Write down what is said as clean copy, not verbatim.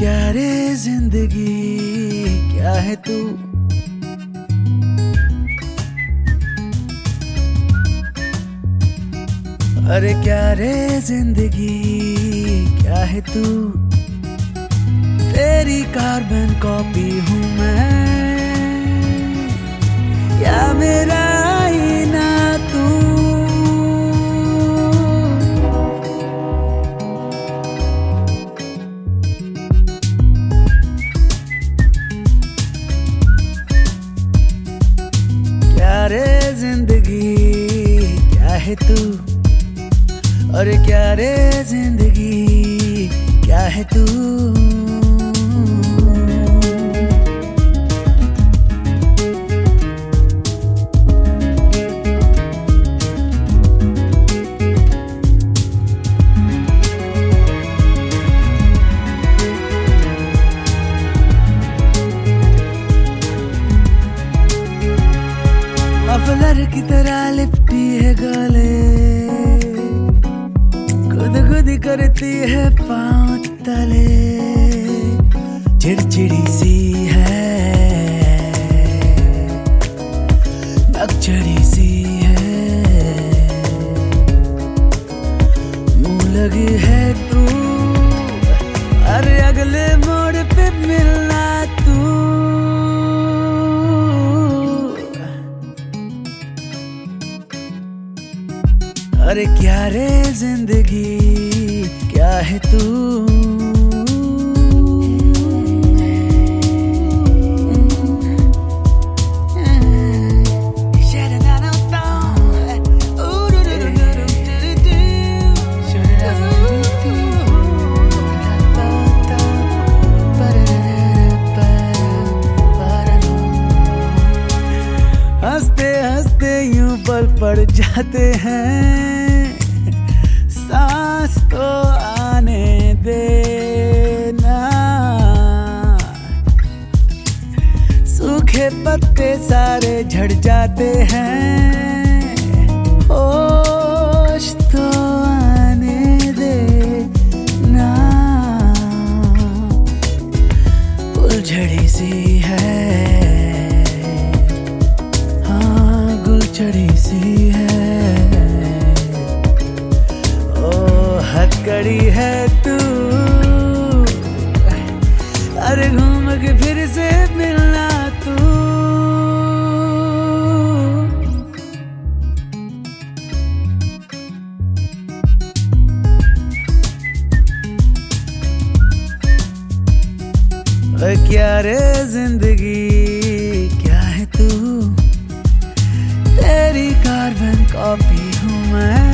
क्या रे जिंदगी क्या है तू, अरे क्या रे जिंदगी क्या है तू, तेरी कार्बन कॉपी हूँ मैं या मेरा आईना तू। क्या रे जिंदगी क्या है तू, अरे क्या रे जिंदगी क्या है तू। मफलर की तरह लिपटी है गले, खुद करती है पाँव तले, चिड़चिड़ी सी है नकचड़ी सी है, मुँह लगी है तू, अरे अगले मोड़ पे मिलना तू। अरे क्या रे जिंदगी क्या है तू, हंसते हंसते यूं पल पड़ जाते हैं, सांस तो आने देना, सूखे पत्ते सारे झड़ जाते हैं, होश तो आने देना, फुलझड़ी सी है हाँ गुलछड़ी सी है, हथकड़ी है तू, अरे घूम के फिर से मिलना तू। क्या रे जिंदगी क्या है तू, तेरी कार्बन कॉपी हूँ मैं।